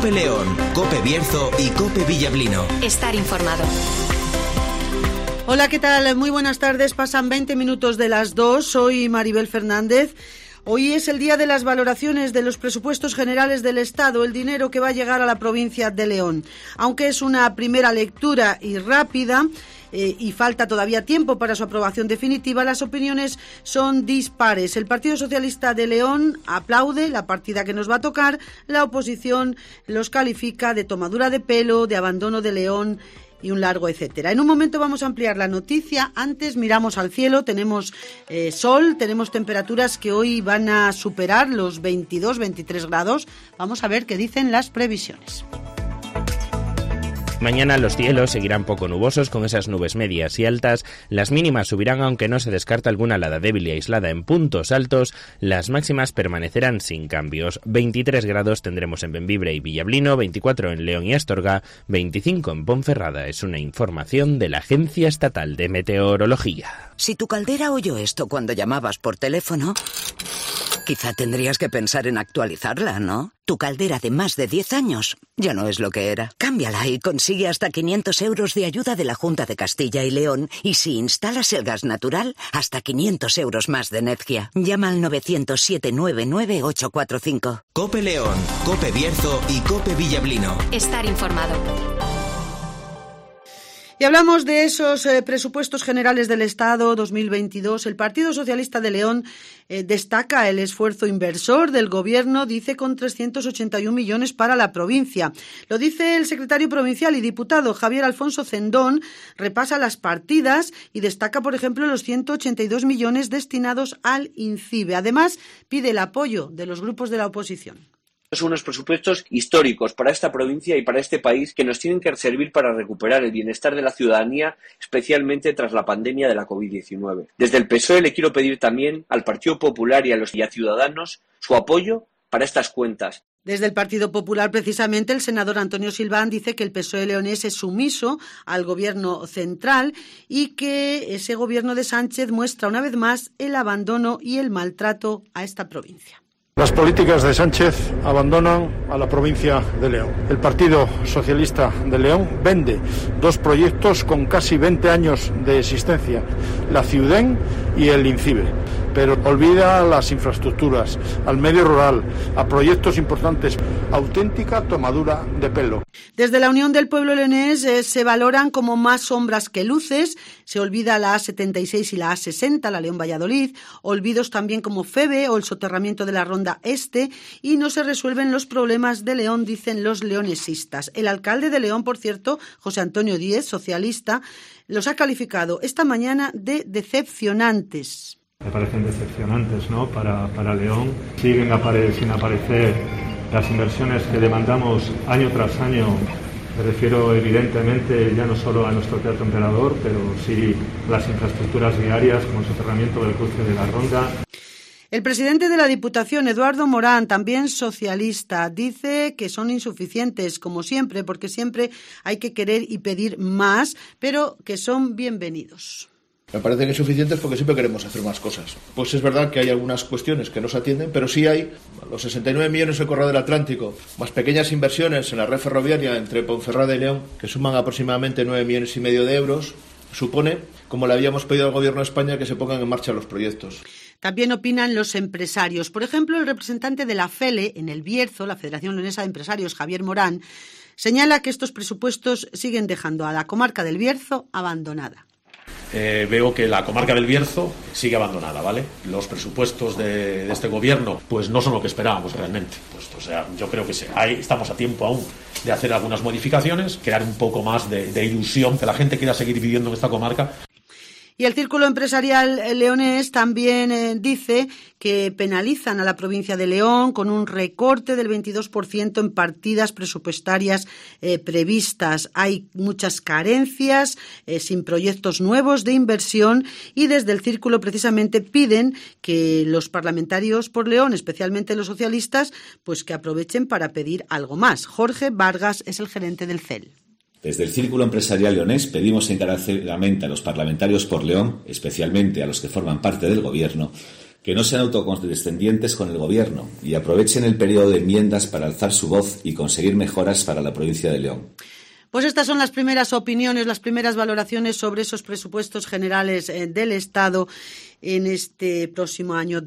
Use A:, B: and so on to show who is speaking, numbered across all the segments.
A: COPE León, COPE Bierzo y COPE Villablino.
B: Estar informado.
C: Hola, ¿qué tal? Muy buenas tardes. Pasan 20 minutos de las 2. Soy Maribel Fernández. Hoy es el día de las valoraciones de los presupuestos generales del Estado, el dinero que va a llegar a la provincia de León. Aunque es una primera lectura y rápida, y falta todavía tiempo para su aprobación definitiva, las opiniones son dispares. El Partido Socialista de León aplaude la partida que nos va a tocar, la oposición los califica de tomadura de pelo, de abandono de León y un largo etcétera. En un momento vamos a ampliar la noticia. Antes miramos al cielo, tenemos sol, tenemos temperaturas que hoy van a superar los 22-23 grados. Vamos a ver qué dicen las previsiones.
D: Mañana los cielos seguirán poco nubosos con esas nubes medias y altas. Las mínimas subirán aunque no se descarta alguna helada débil y aislada en puntos altos. Las máximas permanecerán sin cambios. 23 grados tendremos en Bembibre y Villablino, 24 en León y Astorga, 25 en Ponferrada. Es una información de la Agencia Estatal de Meteorología.
E: Si tu caldera oyó esto cuando llamabas por teléfono, quizá tendrías que pensar en actualizarla, ¿no? Tu caldera de más de 10 años ya no es lo que era. Cámbiala y consigue hasta 500 euros de ayuda de la Junta de Castilla y León. Y si instalas el gas natural, hasta 500 euros más de Nedgia. Llama al 900-799-845.
A: COPE León, COPE Bierzo y COPE Villablino.
B: Estar informado.
C: Y hablamos de esos presupuestos generales del Estado 2022. El Partido Socialista de León destaca el esfuerzo inversor del Gobierno, dice, con 381 millones para la provincia. Lo dice el secretario provincial y diputado Javier Alfonso Cendón, repasa las partidas y destaca, por ejemplo, los 182 millones destinados al INCIBE. Además, pide el apoyo de los grupos de la oposición.
F: Son unos presupuestos históricos para esta provincia y para este país que nos tienen que servir para recuperar el bienestar de la ciudadanía, especialmente tras la pandemia de la COVID-19. Desde el PSOE le quiero pedir también al Partido Popular y a Ciudadanos su apoyo para estas cuentas.
C: Desde el Partido Popular, precisamente, el senador Antonio Silván dice que el PSOE leonés es sumiso al gobierno central y que ese gobierno de Sánchez muestra una vez más el abandono y el maltrato a esta provincia.
G: Las políticas de Sánchez abandonan a la provincia de León. El Partido Socialista de León vende dos proyectos con casi 20 años de existencia, la Ciuden y el INCIBE, pero olvida las infraestructuras, al medio rural, a proyectos importantes, auténtica tomadura de pelo.
C: Desde la Unión del Pueblo Leonés se valoran como más sombras que luces, se olvida la A76 y la A60, la León-Valladolid, olvidos también como FEBE o el soterramiento de la Ronda Este, y no se resuelven los problemas de León, dicen los leonesistas. El alcalde de León, por cierto, José Antonio Díez, socialista, los ha calificado esta mañana de decepcionantes.
H: Me parecen decepcionantes, ¿no? Para León. Siguen sin aparecer las inversiones que demandamos año tras año. Me refiero evidentemente ya no solo a nuestro Teatro Emperador, pero sí las infraestructuras viarias como el soterramiento del cruce de la Ronda.
C: El presidente de la Diputación, Eduardo Morán, también socialista, dice que son insuficientes, como siempre, porque siempre hay que querer y pedir más, pero que son bienvenidos.
I: Me parecen insuficientes porque siempre queremos hacer más cosas. Pues es verdad que hay algunas cuestiones que no se atienden, pero sí hay los 69 millones del Corredor del Atlántico, más pequeñas inversiones en la red ferroviaria entre Ponferrada y León, que suman aproximadamente 9,5 millones de euros. Supone, como le habíamos pedido al Gobierno de España, que se pongan en marcha los proyectos.
C: También opinan los empresarios. Por ejemplo, el representante de la FELE en el Bierzo, la Federación Leonesa de Empresarios, Javier Morán, señala que estos presupuestos siguen dejando a la comarca del Bierzo abandonada.
J: Veo que la comarca del Bierzo sigue abandonada, ¿vale? Los presupuestos de este gobierno pues no son lo que esperábamos realmente. Pues, o sea, yo creo que estamos a tiempo aún de hacer algunas modificaciones, crear un poco más de ilusión, que la gente quiera seguir viviendo en esta comarca.
C: Y el Círculo Empresarial leonés también dice que penalizan a la provincia de León con un recorte del 22% en partidas presupuestarias previstas. Hay muchas carencias, sin proyectos nuevos de inversión, y desde el Círculo precisamente piden que los parlamentarios por León, especialmente los socialistas, pues que aprovechen para pedir algo más. Jorge Vargas es el gerente del CEL.
K: Desde el Círculo Empresarial leonés pedimos encarecidamente a los parlamentarios por León, especialmente a los que forman parte del Gobierno, que no sean autocondescendientes con el Gobierno y aprovechen el periodo de enmiendas para alzar su voz y conseguir mejoras para la provincia de León.
C: Pues estas son las primeras opiniones, las primeras valoraciones sobre esos presupuestos generales del Estado en este próximo año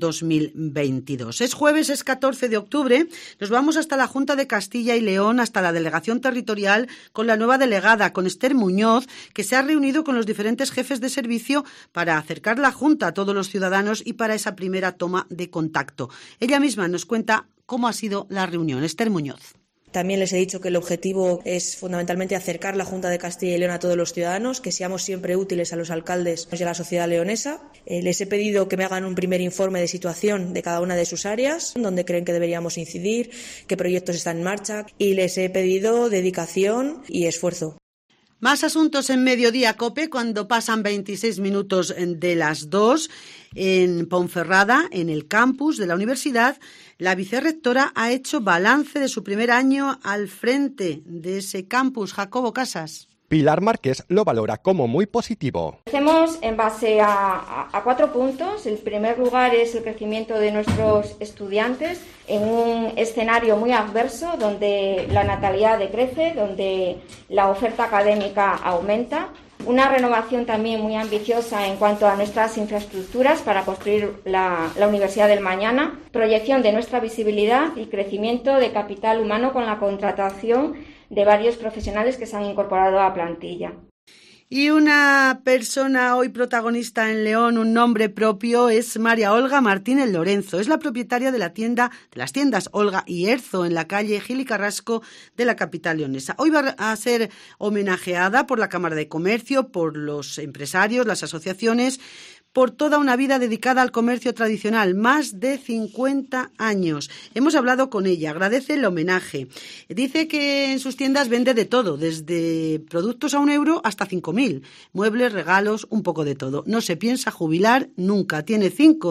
C: 2022. Es jueves, es 14 de octubre. Nos vamos hasta la Junta de Castilla y León, hasta la delegación territorial, con la nueva delegada, con Esther Muñoz, que se ha reunido con los diferentes jefes de servicio para acercar la Junta a todos los ciudadanos y para esa primera toma de contacto. Ella misma nos cuenta cómo ha sido la reunión. Esther Muñoz.
L: También les he dicho que el objetivo es fundamentalmente acercar la Junta de Castilla y León a todos los ciudadanos, que seamos siempre útiles a los alcaldes y a la sociedad leonesa. Les he pedido que me hagan un primer informe de situación de cada una de sus áreas, donde creen que deberíamos incidir, qué proyectos están en marcha, y les he pedido dedicación y esfuerzo.
C: Más asuntos en Mediodía COPE cuando pasan 26 minutos de las 2 en Ponferrada, en el campus de la universidad. La vicerrectora ha hecho balance de su primer año al frente de ese campus. Jacobo Casas.
M: Pilar Márquez lo valora como muy positivo.
N: Hacemos en base a 4 puntos. El primer lugar es el crecimiento de nuestros estudiantes en un escenario muy adverso donde la natalidad decrece, donde la oferta académica aumenta. Una renovación también muy ambiciosa en cuanto a nuestras infraestructuras para construir la Universidad del Mañana. Proyección de nuestra visibilidad y crecimiento de capital humano con la contratación de varios profesionales que se han incorporado a plantilla.
C: Y una persona hoy protagonista en León, un nombre propio, es María Olga Martínez Lorenzo. Es la propietaria de las tiendas Olga y Erzo en la calle Gil y Carrasco de la capital leonesa. Hoy va a ser homenajeada por la Cámara de Comercio, por los empresarios, las asociaciones, por toda una vida dedicada al comercio tradicional, más de 50 años. Hemos hablado con ella, agradece el homenaje. Dice que en sus tiendas vende de todo, desde productos a €1 hasta 5.000, muebles, regalos, un poco de todo. No se piensa jubilar nunca, tiene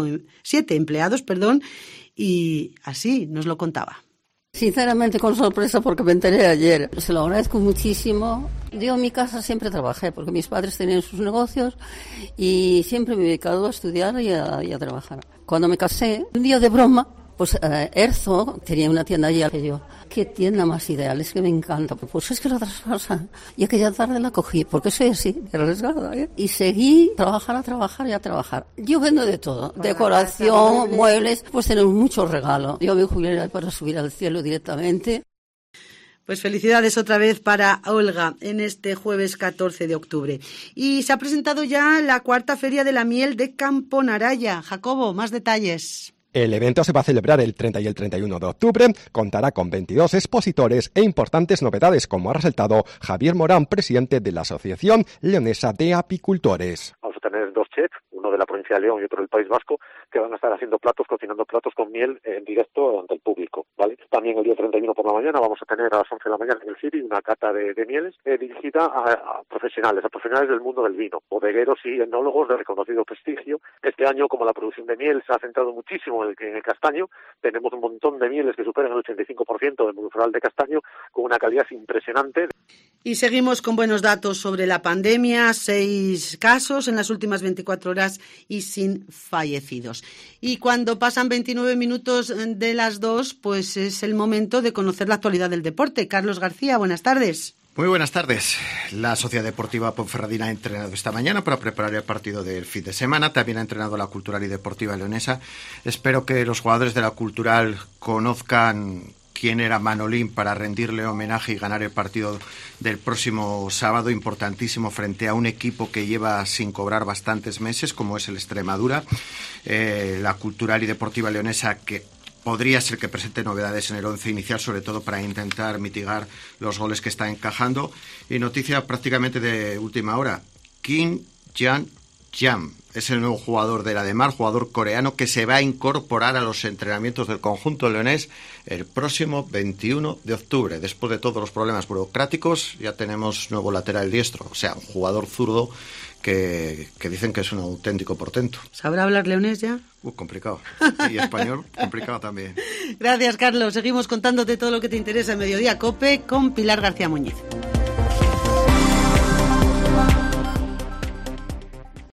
C: 7 empleados, y así nos lo contaba.
O: Sinceramente con sorpresa porque me enteré ayer. Se lo agradezco muchísimo. Yo en mi casa siempre trabajé porque mis padres tenían sus negocios y siempre me he dedicado a estudiar y a trabajar. Cuando me casé, un día de broma, pues Erzo tenía una tienda allí que yo. Qué tienda más ideal, es que me encanta. Pues es que la traspasa. Y aquella tarde la cogí, porque soy así, arriesgada, ¿eh? Y seguí a trabajar. Yo vendo de todo, decoración, muebles, pues tenemos muchos regalos. Yo me jubilé para subir al cielo directamente.
C: Pues felicidades otra vez para Olga en este jueves 14 de octubre. Y se ha presentado ya la 4ª Feria de la Miel de Camponaraya. Jacobo, más detalles.
M: El evento se va a celebrar el 30 y el 31 de octubre, contará con 22 expositores e importantes novedades, como ha resaltado Javier Morán, presidente de la Asociación Leonesa de Apicultores.
P: Vamos a tener 2 chefs, uno de la provincia de León y otro del País Vasco, que van a estar cocinando platos con miel en directo ante el público, ¿vale? También el día 31 por la mañana vamos a tener a las 11 de la mañana en el Ciri una cata de mieles dirigida a profesionales del mundo del vino, bodegueros y enólogos de reconocido prestigio. Este año, como la producción de miel se ha centrado muchísimo en el castaño, tenemos un montón de mieles que superan el 85% del mundo floral de castaño con una calidad impresionante.
C: Y seguimos con buenos datos sobre la pandemia, 6 casos en las últimas 24 horas y sin fallecidos. Y cuando pasan 29 minutos de las 2, pues es el momento de conocer la actualidad del deporte. Carlos García, buenas tardes.
Q: Muy buenas tardes. La Sociedad Deportiva Ponferradina ha entrenado esta mañana para preparar el partido del fin de semana. También ha entrenado la Cultural y Deportiva Leonesa. Espero que los jugadores de la Cultural conozcan quién era Manolín para rendirle homenaje y ganar el partido del próximo sábado, importantísimo, frente a un equipo que lleva sin cobrar bastantes meses, como es el Extremadura. La Cultural y Deportiva Leonesa, que podría ser que presente novedades en el 11 inicial, sobre todo para intentar mitigar los goles que está encajando. Y noticia prácticamente de última hora: Kim Jan-Jam es el nuevo jugador del Ademar, jugador coreano que se va a incorporar a los entrenamientos del conjunto leonés el próximo 21 de octubre. Después de todos los problemas burocráticos, ya tenemos nuevo lateral diestro, o sea, un jugador zurdo que dicen que es un auténtico portento.
C: ¿Sabrá hablar leonés ya?
Q: Complicado. Y español, complicado también.
C: Gracias, Carlos. Seguimos contándote todo lo que te interesa en Mediodía COPE con Pilar García Muñiz.